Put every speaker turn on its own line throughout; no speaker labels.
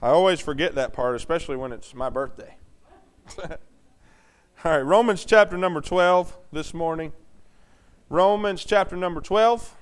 I always forget that part, especially when it's my birthday. All right, Romans chapter number 12 this morning. Romans chapter number 12.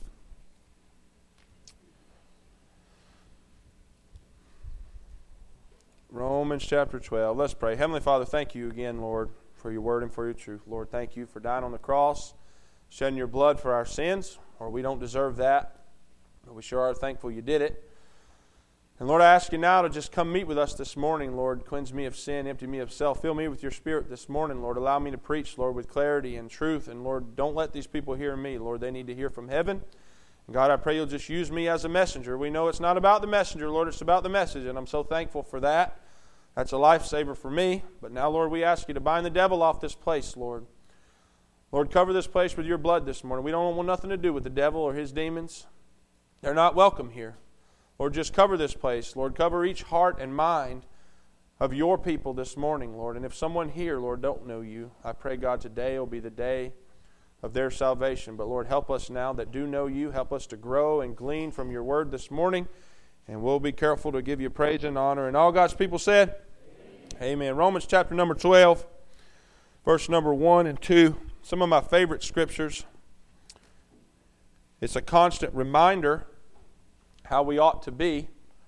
Romans chapter 12. Let's pray. Heavenly Father, thank you again, Lord, for your word and for your truth. Lord, thank you for dying on the cross, shedding your blood for our sins. Lord, we don't deserve that, but we sure are thankful you did it. And Lord, I ask you now to just come meet with us this morning, Lord. Cleanse me of sin, empty me of self. Fill me with your Spirit this morning, Lord. Allow me to preach, Lord, with clarity and truth. And Lord, don't let these people hear me. Lord, they need to hear from heaven. And God, I pray you'll just use me as a messenger. We know it's not about the messenger, Lord. It's about the message. And I'm so thankful for that. That's a lifesaver for me. But now, Lord, we ask you to bind the devil off this place, Lord. Lord, cover this place with your blood this morning. We don't want nothing to do with the devil or his demons. They're not welcome here. Lord, just cover this place. Lord, cover each heart and mind of your people this morning, Lord. And if someone here, Lord, don't know you, I pray, God, today will be the day of their salvation. But, Lord, help us now that do know you. Help us to grow and glean from your word this morning. And we'll be careful to give you praise and honor. And all God's people said, Amen. Romans chapter number 12, verse number 1 and 2. Some of my favorite scriptures. It's a constant reminder how we ought to be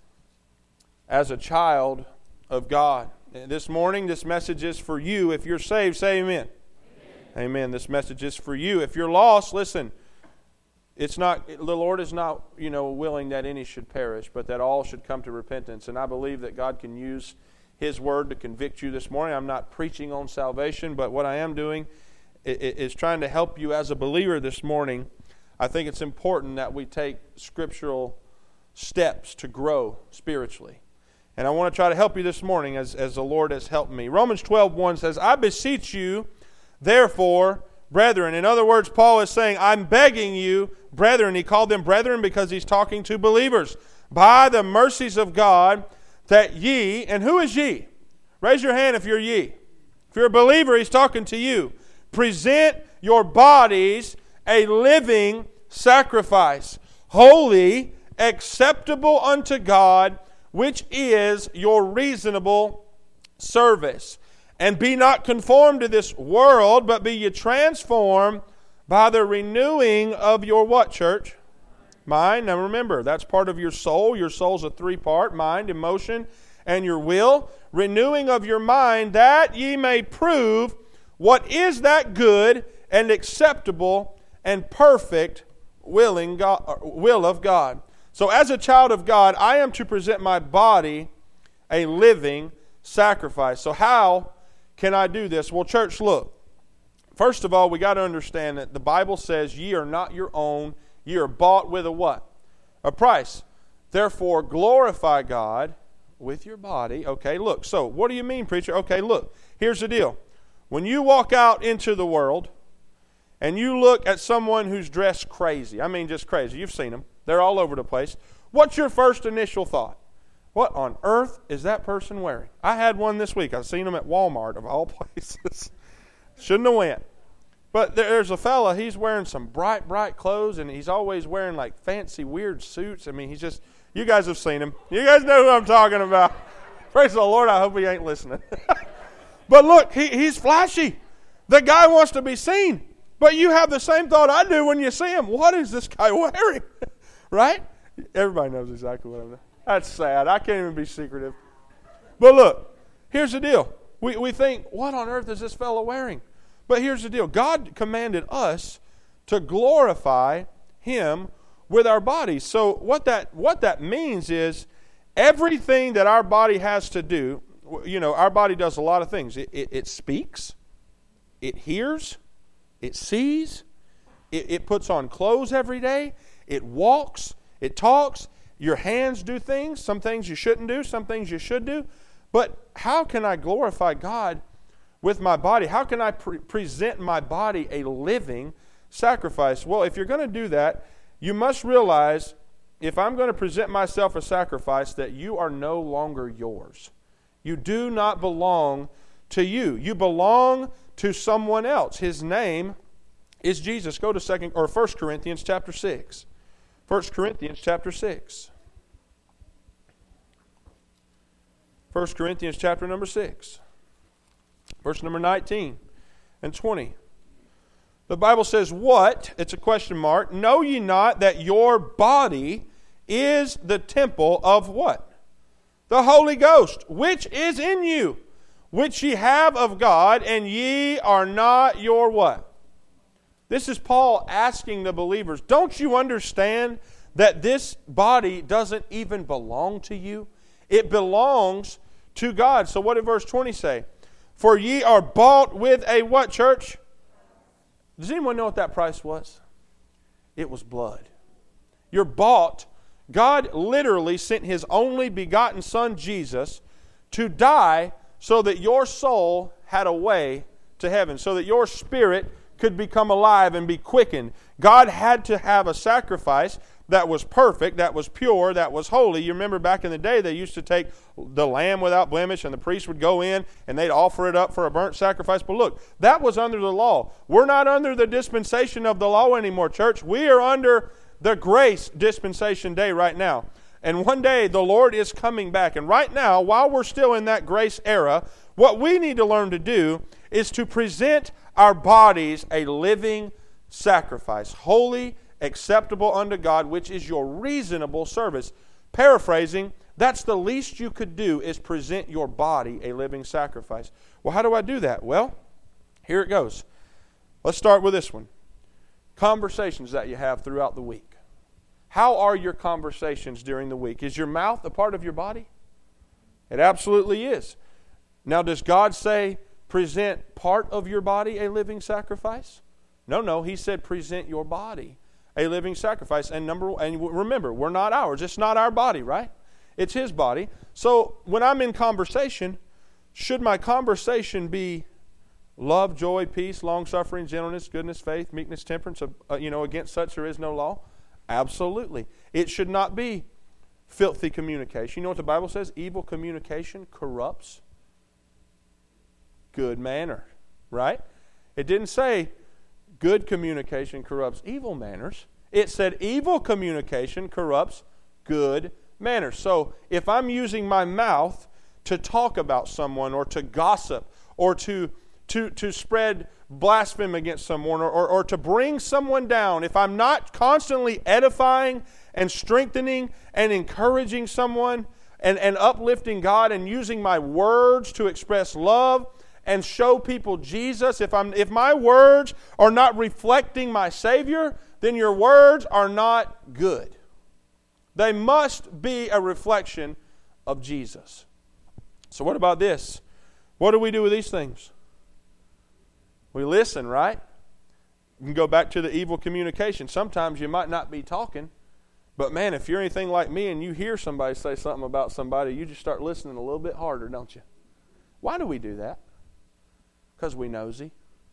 as a child of God. And this morning, this message is for you. If you're saved, say amen. Amen. Amen. This message is for you. If you're lost, listen. It's not, the Lord is not, willing that any should perish, but that all should come to repentance. And I believe that God can use His Word to convict you this morning. I'm not preaching on salvation, but what I am doing is trying to help you as a believer this morning. I think it's important that we take scriptural steps to grow spiritually. And I want to try to help you this morning as the Lord has helped me. Romans 12:1 says, I beseech you, therefore, brethren. In other words, Paul is saying, I'm begging you, brethren. He called them brethren because he's talking to believers. By the mercies of God, that ye, and who is ye? Raise your hand if you're ye. If you're a believer, he's talking to you. Present your bodies a living sacrifice, holy, acceptable unto God, which is your reasonable service. And be not conformed to this world, but be ye transformed by the renewing of your what, church? Mind. Now remember, that's part of your soul. Your soul's a three-part: mind, emotion, and your will. Renewing of your mind, that ye may prove what is that good and acceptable and perfect will of God. So as a child of God, I am to present my body a living sacrifice. So how can I do this? Well, church, look. First of all, we got to understand that the Bible says ye are not your own. Ye are bought with a what? A price. Therefore, glorify God with your body. Okay, look. So, what do you mean, preacher? Okay, look. Here's the deal. When you walk out into the world and you look at someone who's dressed crazy, I mean just crazy, you've seen them. They're all over the place. What's your first initial thought? What on earth is that person wearing? I had one this week. I've seen them at Walmart, of all places. Shouldn't have went. But there's a fella, he's wearing some bright, bright clothes, and he's always wearing like fancy, weird suits. I mean, he's just, you guys have seen him. You guys know who I'm talking about. Praise the Lord, I hope he ain't listening. But look, he's flashy. The guy wants to be seen. But you have the same thought I do when you see him. What is this guy wearing? Right? Everybody knows exactly what I'm doing. That's sad. I can't even be secretive. But look, here's the deal. We think, what on earth is this fellow wearing? But here's the deal. God commanded us to glorify Him with our bodies. So what that means is everything that our body has to do, our body does a lot of things. It speaks, it hears, it sees, it puts on clothes every day, it walks, it talks. Your hands do things. Some things you shouldn't do, some things you should do. But how can I glorify God with my body? How can I present my body a living sacrifice? Well, if you're going to do that, you must realize, if I'm going to present myself a sacrifice, that you are no longer yours. You do not belong to you. You belong to someone else. His name is Jesus. Go to 1 Corinthians chapter 6. 1 Corinthians chapter 6. 1 Corinthians chapter number 6, verse number 19 and 20. The Bible says, what? It's a question mark. Know ye not that your body is the temple of what? The Holy Ghost, which is in you, which ye have of God, and ye are not your what? This is Paul asking the believers, don't you understand that this body doesn't even belong to you? It belongs to God. So what did verse 20 say? For ye are bought with a what, church? Does anyone know what that price was? It was blood. You're bought. God literally sent His only begotten Son, Jesus, to die so that your soul had a way to heaven, so that your spirit could become alive and be quickened. God had to have a sacrifice that was perfect, that was pure, that was holy. You remember back in the day, they used to take the lamb without blemish, and the priest would go in and they'd offer it up for a burnt sacrifice. But look, that was under the law. We're not under the dispensation of the law anymore, church. We are under the grace dispensation day right now. And one day the Lord is coming back. And right now, while we're still in that grace era, what we need to learn to do is to present our bodies a living sacrifice, holy, acceptable unto God, which is your reasonable service. Paraphrasing, that's the least you could do, is present your body a living sacrifice. Well, how do I do that? Well, here it goes. Let's start with this one. Conversations that you have throughout the week. How are your conversations during the week? Is your mouth a part of your body? It absolutely is. Now, does God say present part of your body a living sacrifice? No, He said present your body a living sacrifice. And remember, we're not ours. It's not our body, right? It's His body. So when I'm in conversation, should my conversation be love, joy, peace, long-suffering, gentleness, goodness, faith, meekness, temperance? Against such there is no law. Absolutely. It should not be filthy communication. You know what the Bible says? Evil communication corrupts good manner, right? It didn't say good communication corrupts evil manners. It said evil communication corrupts good manners. So if I'm using my mouth to talk about someone or to gossip or to spread blasphemy against someone or to bring someone down, if I'm not constantly edifying and strengthening and encouraging someone and uplifting God and using my words to express love and show people Jesus, if my words are not reflecting my Savior, then your words are not good. They must be a reflection of Jesus. So what about this? What do we do with these things? We listen, right? You can go back to the evil communication. Sometimes you might not be talking, but man, if you're anything like me and you hear somebody say something about somebody, you just start listening a little bit harder, don't you? Why do we do that? Because we're nosy.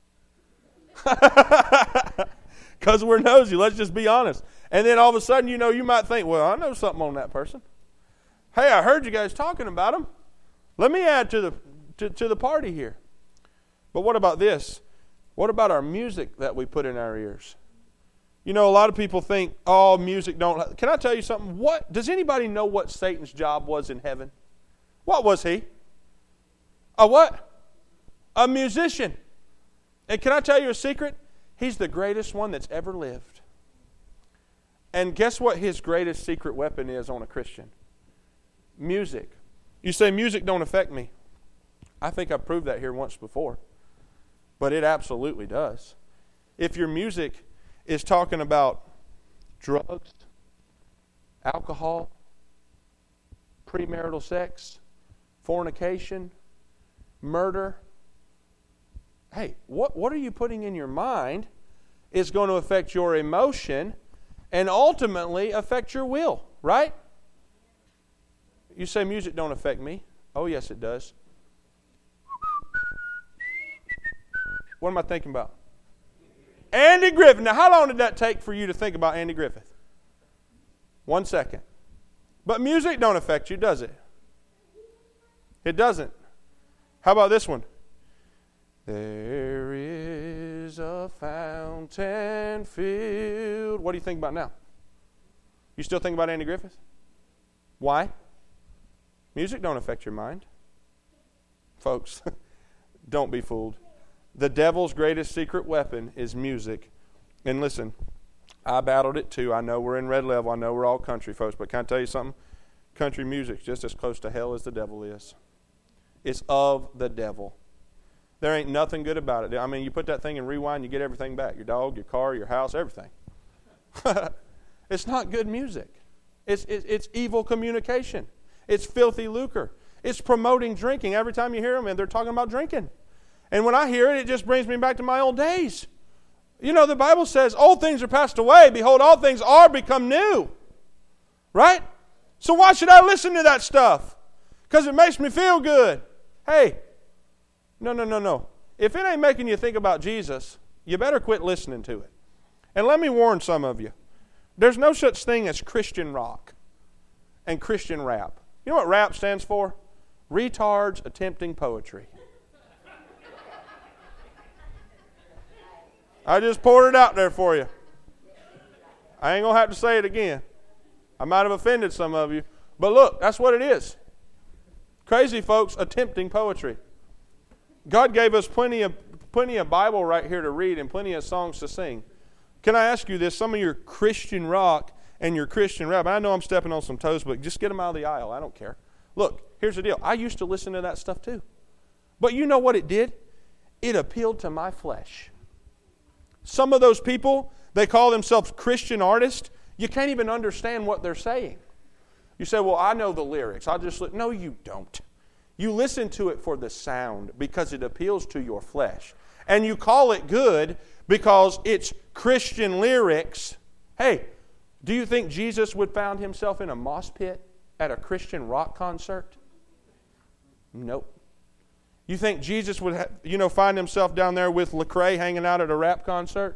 Because we're nosy. Let's just be honest. And then all of a sudden, you might think, well, I know something on that person. Hey, I heard you guys talking about them. Let me add to the party here. But what about this? What about our music that we put in our ears? A lot of people think, oh, music don't... Can I tell you something? Does anybody know what Satan's job was in heaven? What was he? A what? A musician. And can I tell you a secret? He's the greatest one that's ever lived. And guess what his greatest secret weapon is on a Christian? Music. You say music don't affect me. I think I've proved that here once before. But it absolutely does. If your music is talking about drugs, alcohol, premarital sex, fornication, murder, hey, what are you putting in your mind is going to affect your emotion and ultimately affect your will, right? You say music don't affect me. Oh, yes, it does. What am I thinking about? Andy Griffith. Now, how long did that take for you to think about Andy Griffith? 1 second. But music don't affect you, does it? It doesn't. How about this one? There is a fountain filled. What do you think about now? You still think about Andy Griffith? Why? Music don't affect your mind. Folks, don't be fooled. The devil's greatest secret weapon is music. And listen, I battled it too. I know we're in Red Level. I know we're all country folks. But can I tell you something? Country music's just as close to hell as the devil is. It's of the devil. There ain't nothing good about it. I mean, you put that thing in rewind, you get everything back. Your dog, your car, your house, everything. It's not good music. It's evil communication. It's filthy lucre. It's promoting drinking. Every time you hear them, and they're talking about drinking. And when I hear it, it just brings me back to my old days. You know, the Bible says, old things are passed away. Behold, all things are become new. Right? So why should I listen to that stuff? Because it makes me feel good. Hey, no. If it ain't making you think about Jesus, you better quit listening to it. And let me warn some of you. There's no such thing as Christian rock and Christian rap. You know what rap stands for? Retards attempting poetry. I just poured it out there for you. I ain't going to have to say it again. I might have offended some of you. But look, that's what it is. Crazy folks attempting poetry. God gave us plenty of Bible right here to read and plenty of songs to sing. Can I ask you this? Some of your Christian rock and your Christian rap, I know I'm stepping on some toes, but just get them out of the aisle. I don't care. Look, here's the deal. I used to listen to that stuff too. But you know what it did? It appealed to my flesh. Some of those people, they call themselves Christian artists. You can't even understand what they're saying. You say, well, I know the lyrics. I'll just no, you don't. You listen to it for the sound because it appeals to your flesh. And you call it good because it's Christian lyrics. Hey, do you think Jesus would find himself in a mosh pit at a Christian rock concert? Nope. You think Jesus would find himself down there with Lecrae hanging out at a rap concert?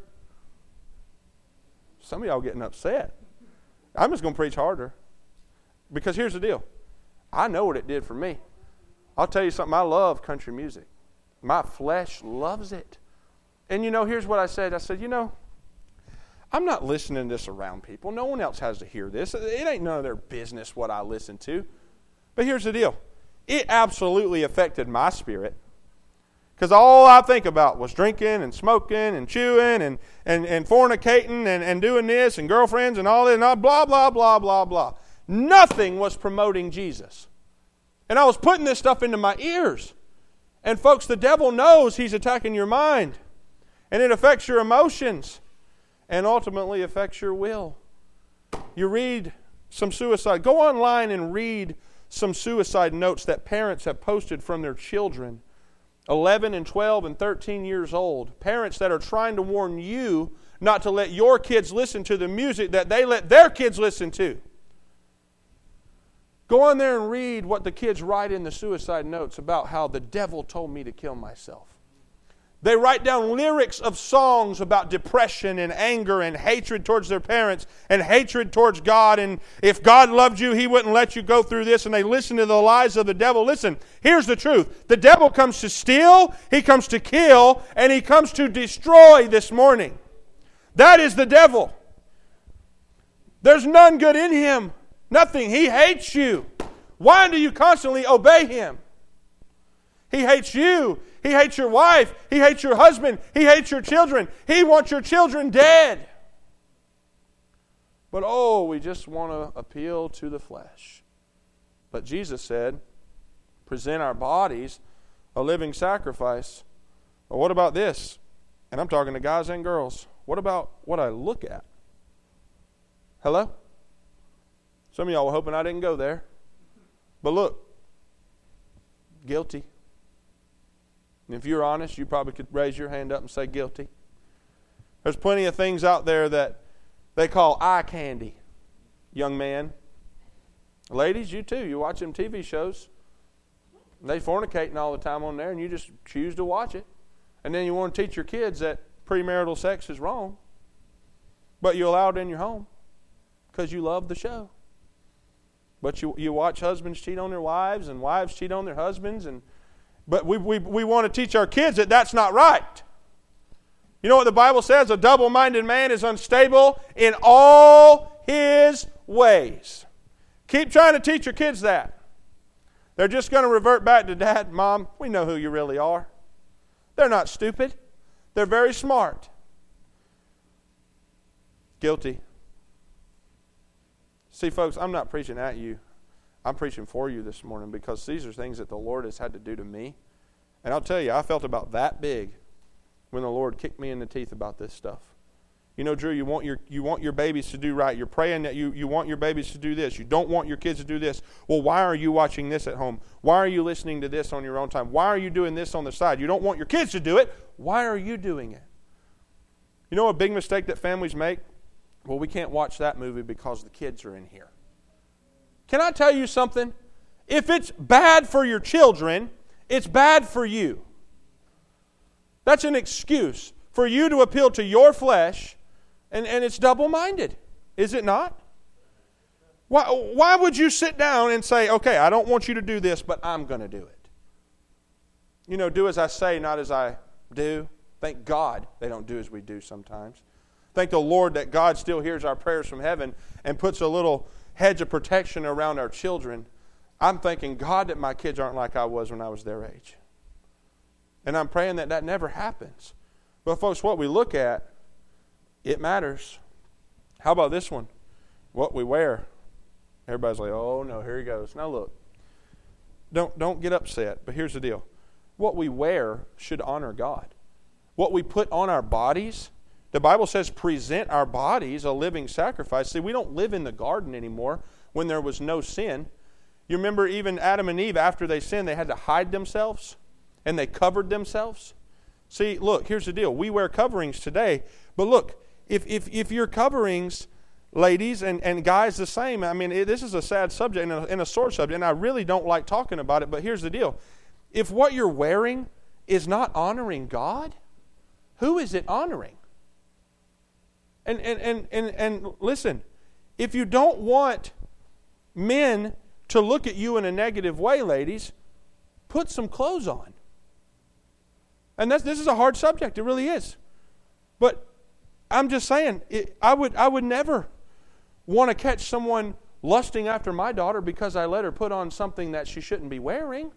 Some of y'all getting upset. I'm just going to preach harder. Because here's the deal. I know what it did for me. I'll tell you something. I love country music. My flesh loves it. And here's what I said. I said, I'm not listening to this around people. No one else has to hear this. It ain't none of their business what I listen to. But here's the deal. It absolutely affected my spirit. Because all I think about was drinking and smoking and chewing and fornicating and doing this and girlfriends and all that and blah, blah, blah, blah, blah. Nothing was promoting Jesus. And I was putting this stuff into my ears. And folks, the devil knows he's attacking your mind. And it affects your emotions. And ultimately affects your will. You read some suicide. Go online and read some suicide notes that parents have posted from their children. 11 and 12 and 13 years old. Parents that are trying to warn you not to let your kids listen to the music that they let their kids listen to. Go on there and read what the kids write in the suicide notes about how the devil told me to kill myself. They write down lyrics of songs about depression and anger and hatred towards their parents and hatred towards God. And if God loved you, He wouldn't let you go through this. And they listen to the lies of the devil. Listen, here's the truth. The devil comes to steal, he comes to kill, and he comes to destroy this morning. That is the devil. There's none good in him. Nothing. He hates you. Why do you constantly obey him? He hates you. He hates your wife. He hates your husband. He hates your children. He wants your children dead. But we just want to appeal to the flesh. But Jesus said, present our bodies a living sacrifice. But what about this? And I'm talking to guys and girls. What about what I look at? Hello? Some of y'all were hoping I didn't go there. But look, guilty. And if you're honest, you probably could raise your hand up and say guilty. There's plenty of things out there that they call eye candy, young man. Ladies, you too. You watch them TV shows. They fornicating all the time on there, and you just choose to watch it. And then you want to teach your kids that premarital sex is wrong. But you allow it in your home because you love the show. But you watch husbands cheat on their wives and wives cheat on their husbands. But we want to teach our kids that that's not right. You know what the Bible says? A double-minded man is unstable in all his ways. Keep trying to teach your kids that. They're just going to revert back to, Dad, Mom, we know who you really are. They're not stupid. They're very smart. Guilty. See, folks, I'm not preaching at you. I'm preaching for you this morning because these are things that the Lord has had to do to me. And I'll tell you, I felt about that big when the Lord kicked me in the teeth about this stuff. You know, Drew, you want your babies to do right. You're praying that you want your babies to do this. You don't want your kids to do this. Well, why are you watching this at home? Why are you listening to this on your own time? Why are you doing this on the side? You don't want your kids to do it. Why are you doing it? You know a big mistake that families make? Well, we can't watch that movie because the kids are in here. Can I tell you something? If it's bad for your children, it's bad for you. That's an excuse for you to appeal to your flesh, and it's double-minded, is it not? Why would you sit down and say, okay, I don't want you to do this, but I'm going to do it? You know, do as I say, not as I do. Thank God they don't do as we do sometimes. Thank the Lord that God still hears our prayers from heaven and puts a little hedge of protection around our children. I'm thanking God that my kids aren't like I was when I was their age. And I'm praying that that never happens. But folks, what we look at, it matters. How about this one? What we wear. Everybody's like, oh no, here he goes. Now look, don't get upset, but here's the deal. What we wear should honor God. What we put on our bodies, the Bible says present our bodies a living sacrifice. See, we don't live in the garden anymore when there was no sin. You remember even Adam and Eve, after they sinned, they had to hide themselves and they covered themselves. See, look, here's the deal. We wear coverings today, but look, if your coverings, ladies and guys the same, I mean, this is a sad subject and a sore subject, and I really don't like talking about it, but here's the deal. If what you're wearing is not honoring God, who is it honoring? And listen, if you don't want men to look at you in a negative way, ladies, put some clothes on. And this is a hard subject. It really is. But I'm just saying, I would never want to catch someone lusting after my daughter because I let her put on something that she shouldn't be wearing.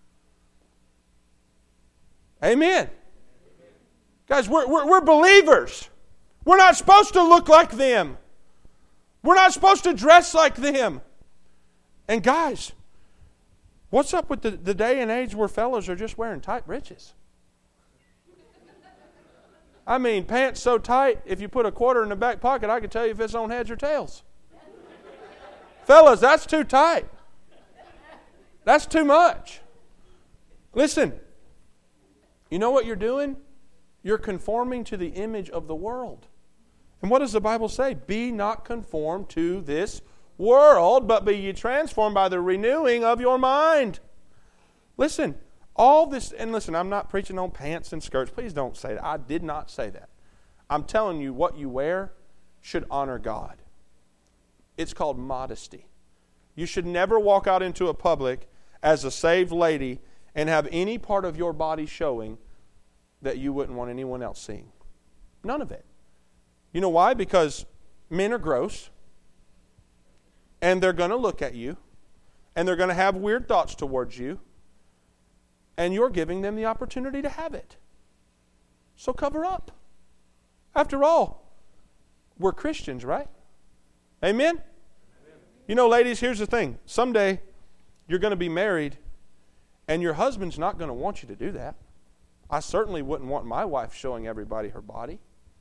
Amen. Guys, we're believers. We're not supposed to look like them. We're not supposed to dress like them. And guys, what's up with the day and age where fellas are just wearing tight breeches? I mean, pants so tight, if you put a quarter in the back pocket, I can tell you if it's on heads or tails. Fellas, that's too tight. That's too much. Listen, you know what you're doing? You're conforming to the image of the world. And what does the Bible say? Be not conformed to this world, but be ye transformed by the renewing of your mind. Listen, all this, and listen, I'm not preaching on pants and skirts. Please don't say that. I did not say that. I'm telling you, what you wear should honor God. It's called modesty. You should never walk out into a public as a saved lady and have any part of your body showing that you wouldn't want anyone else seeing. None of it. You know why? Because men are gross, and they're going to look at you, and they're going to have weird thoughts towards you, and you're giving them the opportunity to have it. So cover up. After all, we're Christians, right? Amen? Amen. You know, ladies, here's the thing. Someday, you're going to be married, and your husband's not going to want you to do that. I certainly wouldn't want my wife showing everybody her body.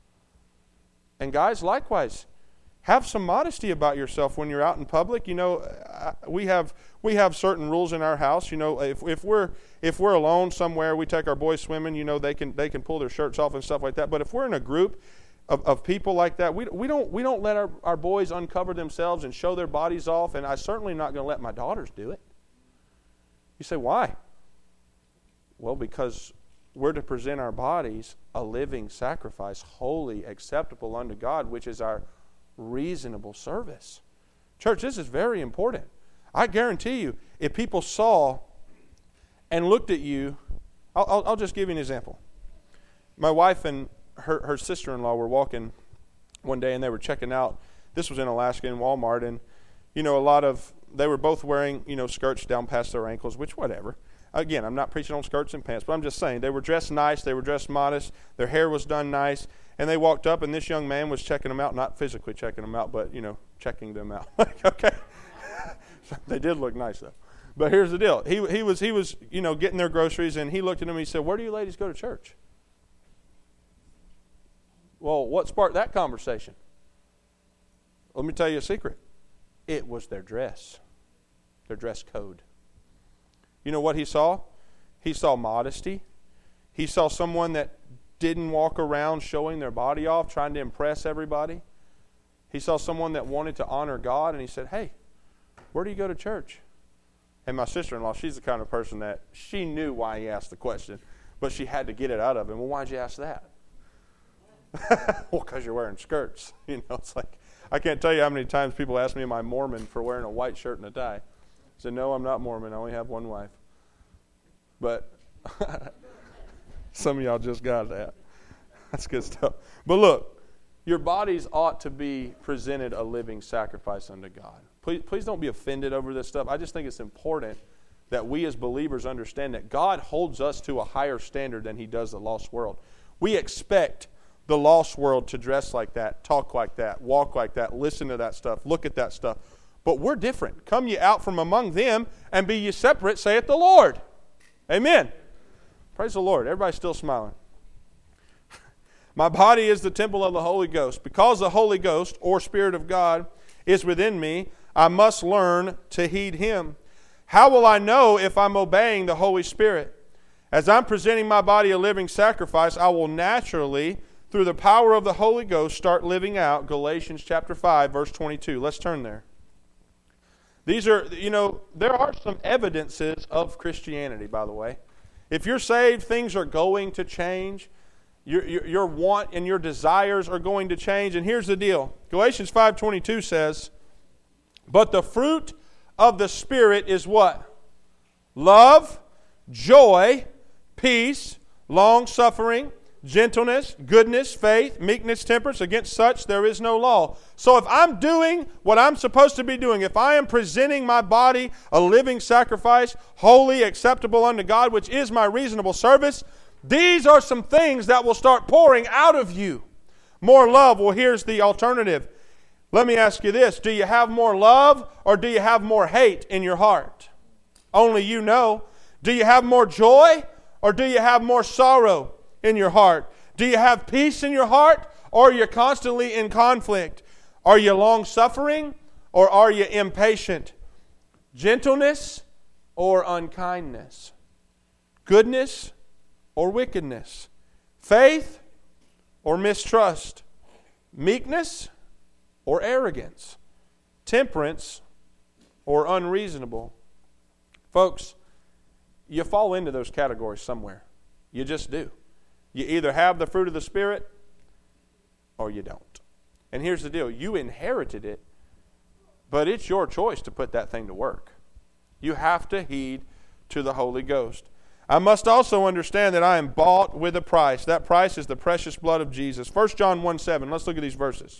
And guys, likewise, have some modesty about yourself when you're out in public. You know, we have certain rules in our house. You know, if we're alone somewhere, we take our boys swimming. You know, they can pull their shirts off and stuff like that. But if we're in a group of people like that, we don't let our boys uncover themselves and show their bodies off. And I'm certainly not going to let my daughters do it. You say, why? Well, because we're to present our bodies a living sacrifice, holy, acceptable unto God, which is our reasonable service. Church, this is very important. I guarantee you, if people saw and looked at you, I'll just give you an example. My wife and her sister-in-law were walking one day, and they were checking out. This was in Alaska in Walmart, and you know, a lot of they were both wearing, skirts down past their ankles, which whatever. Again, I'm not preaching on skirts and pants, but I'm just saying they were dressed nice, they were dressed modest, their hair was done nice, and they walked up, and this young man was checking them out, not physically checking them out, but, checking them out. Okay. They did look nice, though. But here's the deal. He was getting their groceries, and he looked at them and he said, "Where do you ladies go to church?" Well, what sparked that conversation? Let me tell you a secret. It was their dress code. You know what he saw? He saw modesty. He saw someone that didn't walk around showing their body off, trying to impress everybody. He saw someone that wanted to honor God, and he said, "Hey, where do you go to church?" And my sister-in-law, she's the kind of person that she knew why he asked the question, but she had to get it out of him. "Well, why'd you ask that?" "Well, because you're wearing skirts." It's like, I can't tell you how many times people ask me, "Am I Mormon?" for wearing a white shirt and a tie. I said, "No, I'm not Mormon. I only have one wife." But some of y'all just got that. That's good stuff. But look, your bodies ought to be presented a living sacrifice unto God. Please don't be offended over this stuff. I just think it's important that we as believers understand that God holds us to a higher standard than He does the lost world. We expect the lost world to dress like that, talk like that, walk like that, listen to that stuff, look at that stuff. But we're different. "Come ye out from among them, and be ye separate, saith the Lord." Amen. Praise the Lord. Everybody's still smiling. "My body is the temple of the Holy Ghost. Because the Holy Ghost, or Spirit of God, is within me, I must learn to heed Him. How will I know if I'm obeying the Holy Spirit? As I'm presenting my body a living sacrifice, I will naturally, through the power of the Holy Ghost, start living out Galatians chapter 5, verse 22. Let's turn there. These are, there are some evidences of Christianity, by the way. If you're saved, things are going to change. Your want and your desires are going to change. And here's the deal. Galatians 5:22 says, "But the fruit of the Spirit is" what? "Love, joy, peace, long-suffering, gentleness, goodness, faith, meekness, temperance. Against such there is no law." So if I'm doing what I'm supposed to be doing, if I am presenting my body a living sacrifice, holy, acceptable unto God, which is my reasonable service, these are some things that will start pouring out of you. More love. Well, here's the alternative. Let me ask you this. Do you have more love, or do you have more hate in your heart? Only you know. Do you have more joy, or do you have more sorrow in your heart? Do you have peace in your heart, or are you constantly in conflict? Are you long-suffering, or are you impatient? Gentleness or unkindness? Goodness or wickedness? Faith or mistrust? Meekness or arrogance? Temperance or unreasonable? Folks, you fall into those categories somewhere. You just do. You either have the fruit of the Spirit or you don't. And here's the deal. You inherited it, but it's your choice to put that thing to work. You have to heed to the Holy Ghost. I must also understand that I am bought with a price. That price is the precious blood of Jesus. 1 John 1:7. Let's look at these verses.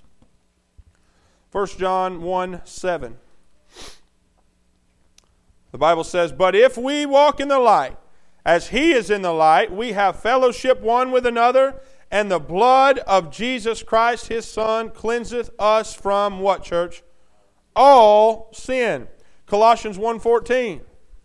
1 John 1:7. The Bible says, "But if we walk in the light, as He is in the light, we have fellowship one with another, and the blood of Jesus Christ, His Son, cleanseth us from" what, church? "All sin." Colossians 1:14.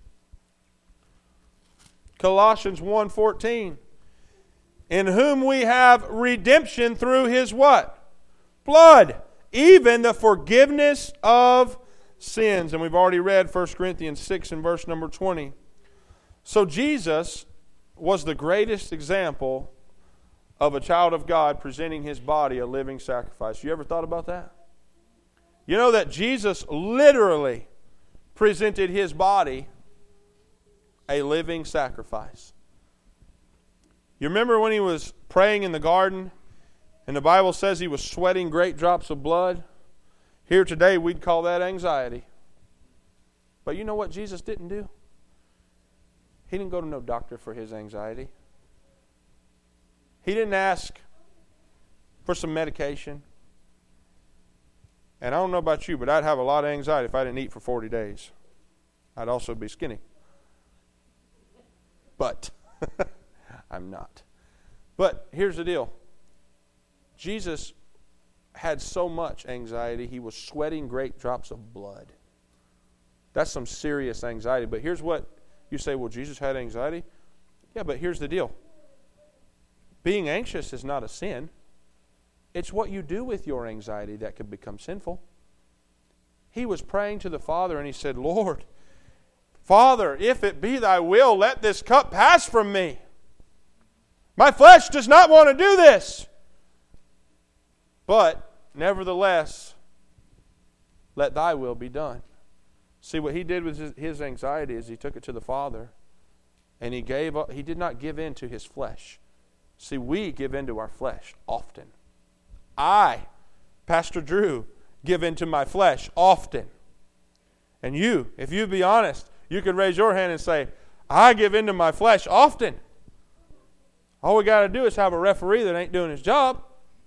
Colossians 1:14. "In whom we have redemption through His" what? "Blood, even the forgiveness of sins." And we've already read 1 Corinthians 6 and verse number 20. So Jesus was the greatest example of a child of God presenting his body a living sacrifice. You ever thought about that? You know that Jesus literally presented his body a living sacrifice. You remember when he was praying in the garden and the Bible says he was sweating great drops of blood? Here today we'd call that anxiety. But you know what Jesus didn't do? He didn't go to no doctor for his anxiety. He didn't ask for some medication. And I don't know about you, but I'd have a lot of anxiety if I didn't eat for 40 days. I'd also be skinny. But I'm not. But here's the deal. Jesus had so much anxiety, he was sweating great drops of blood. That's some serious anxiety. But here's what you say, well, Jesus had anxiety? Yeah, but here's the deal. Being anxious is not a sin. It's what you do with your anxiety that could become sinful. He was praying to the Father and he said, Lord, Father, if it be thy will, let this cup pass from me. My flesh does not want to do this. But, nevertheless, let thy will be done. See, what he did with his anxiety is he took it to the Father and he gave up. He did not give in to his flesh. See, we give in to our flesh often. I, Pastor Drew, give in to my flesh often. And you, if you be honest, you could raise your hand and say, I give in to my flesh often. All we got to do is have a referee that ain't doing his job.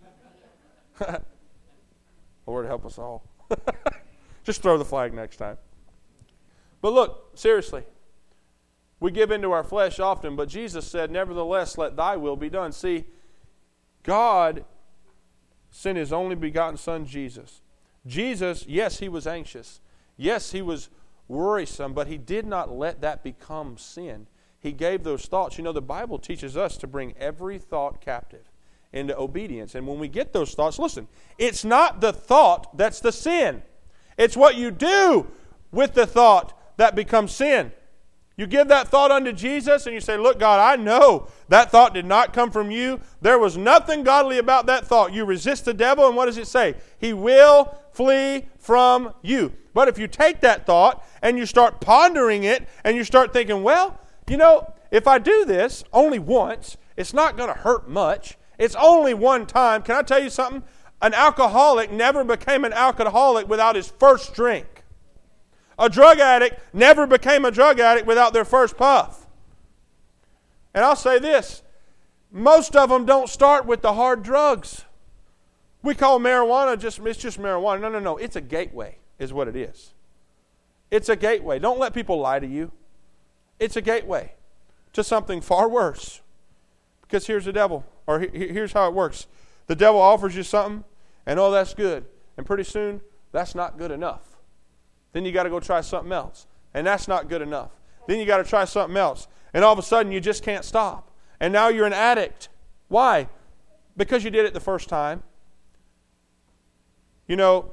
Lord help us all. Just throw the flag next time. But look, seriously, we give into our flesh often, but Jesus said, nevertheless, let thy will be done. See, God sent his only begotten Son, Jesus. Jesus, yes, he was anxious. Yes, he was worrisome, but he did not let that become sin. He gave those thoughts. You know, the Bible teaches us to bring every thought captive into obedience. And when we get those thoughts, listen, it's not the thought that's the sin. It's what you do with the thought that becomes sin. You give that thought unto Jesus and you say, look, God, I know that thought did not come from you. There was nothing godly about that thought. You resist the devil, and what does it say? He will flee from you. But if you take that thought and you start pondering it and you start thinking, well, you know, if I do this only once, it's not going to hurt much. It's only one time. Can I tell you something? An alcoholic never became an alcoholic without his first drink. A drug addict never became a drug addict without their first puff. And I'll say this, most of them don't start with the hard drugs. We call marijuana it's just marijuana. No. It's a gateway is what it is. It's a gateway. Don't let people lie to you. It's a gateway to something far worse. Because here's the devil, or here's how it works. The devil offers you something, and oh, that's good. And pretty soon, that's not good enough. Then you got to go try something else. And that's not good enough. Then you got to try something else. And all of a sudden you just can't stop. And now you're an addict. Why? Because you did it the first time. You know,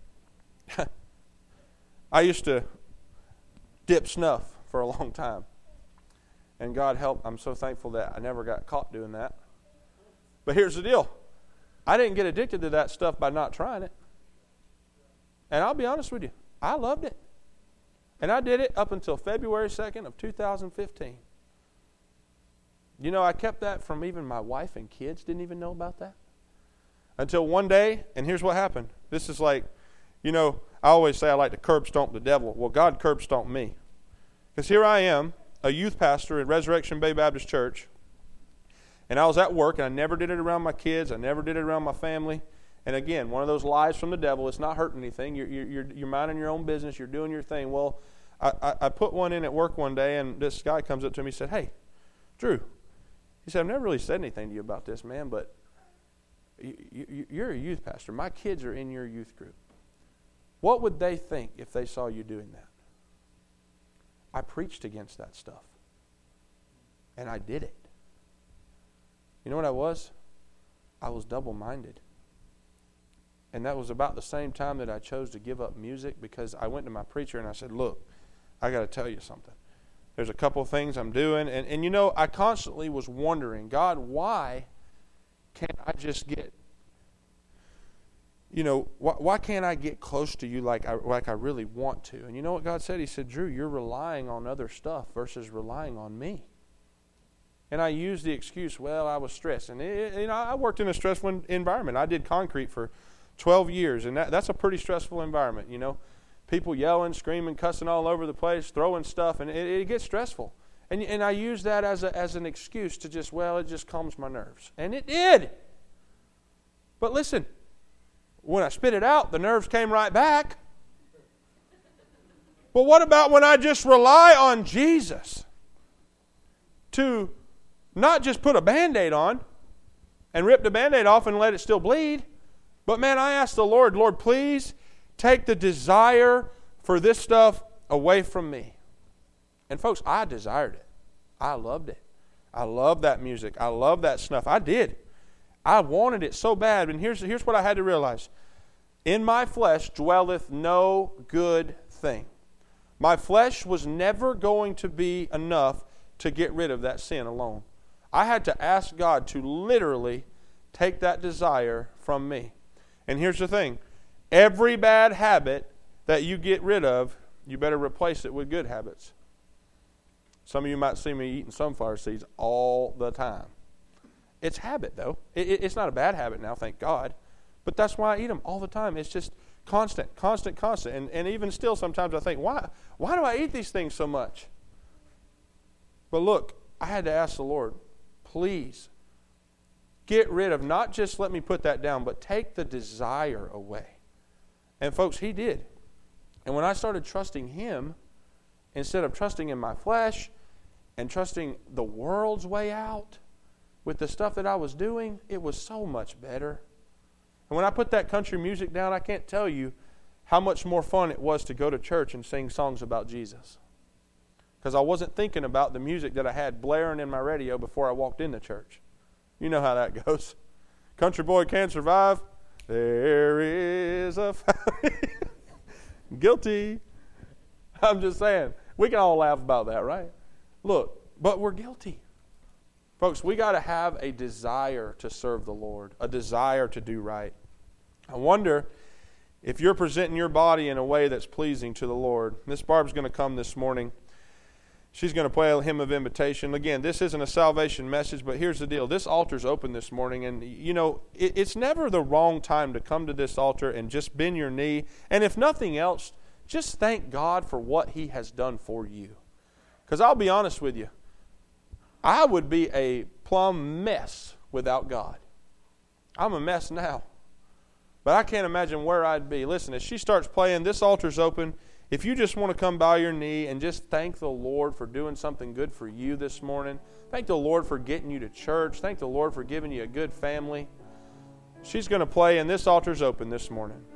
I used to dip snuff for a long time. And God help, I'm so thankful that I never got caught doing that. But here's the deal. I didn't get addicted to that stuff by not trying it. And I'll be honest with you. I loved it. And I did it up until February 2nd of 2015. You know, I kept that from even my wife and kids didn't even know about that. Until one day, and here's what happened. This is like, you know, I always say I like to curb stomp the devil. Well, God curb stomped me. Because here I am, a youth pastor at Resurrection Bay Baptist Church. And I was at work, and I never did it around my kids. I never did it around my family. And again, one of those lies from the devil. It's not hurting anything. You're minding your own business. You're doing your thing. Well, I put one in at work one day, and this guy comes up to me and said, hey, Drew. He said, I've never really said anything to you about this, man, but you're a youth pastor. My kids are in your youth group. What would they think if they saw you doing that? I preached against that stuff. And I did it. You know what I was? I was double-minded. And that was about the same time that I chose to give up music, because I went to my preacher and I said, look, I got to tell you something. There's a couple of things I'm doing. And you know, I constantly was wondering, God, why can't I just get, you know, why can't I get close to you like I really want to? And you know what God said? He said, Drew, you're relying on other stuff versus relying on me. And I used the excuse, well, I was stressed. And you know, I worked in a stressful environment. I did concrete for 12 years, and that's a pretty stressful environment, you know. People yelling, screaming, cussing all over the place, throwing stuff, and it gets stressful. And I use that as an excuse to just, well, it just calms my nerves. And it did. But listen, When I spit it out, the nerves came right back. But what about when I just rely on Jesus to not just put a Band-Aid on and rip the Band-Aid off and let it still bleed, but man, I asked the Lord, Lord, please take the desire for this stuff away from me. And folks, I desired it. I loved it. I loved that music. I loved that snuff. I did. I wanted it so bad. And here's what I had to realize. In my flesh dwelleth no good thing. My flesh was never going to be enough to get rid of that sin alone. I had to ask God to literally take that desire from me. And here's the thing. Every bad habit that you get rid of, you better replace it with good habits. Some of you might see me eating sunflower seeds all the time. It's habit, though. It's not a bad habit now, thank God. But that's why I eat them all the time. It's just constant. And even still, sometimes I think, why do I eat these things so much? But look, I had to ask the Lord, please, get rid of, not just let me put that down, but take the desire away. And folks, He did. And when I started trusting Him, instead of trusting in my flesh and trusting the world's way out with the stuff that I was doing, it was so much better. And when I put that country music down, I can't tell you how much more fun it was to go to church and sing songs about Jesus. Because I wasn't thinking about the music that I had blaring in my radio before I walked into church. You know how that goes. Country boy can't survive. There is a guilty. I'm just saying. We can all laugh about that, right? Look, but we're guilty. Folks, we got to have a desire to serve the Lord, a desire to do right. I wonder if you're presenting your body in a way that's pleasing to the Lord. Miss Barb's going to come this morning. She's going to play a hymn of invitation. Again, this isn't a salvation message, but here's the deal. This altar's open this morning, and you know, it's never the wrong time to come to this altar and just bend your knee. And if nothing else, just thank God for what He has done for you. Because I'll be honest with you, I would be a plumb mess without God. I'm a mess now. But I can't imagine where I'd be. Listen, as she starts playing, this altar's open. If you just want to come bow your knee and just thank the Lord for doing something good for you this morning, thank the Lord for getting you to church, thank the Lord for giving you a good family, she's going to play, and this altar's open this morning.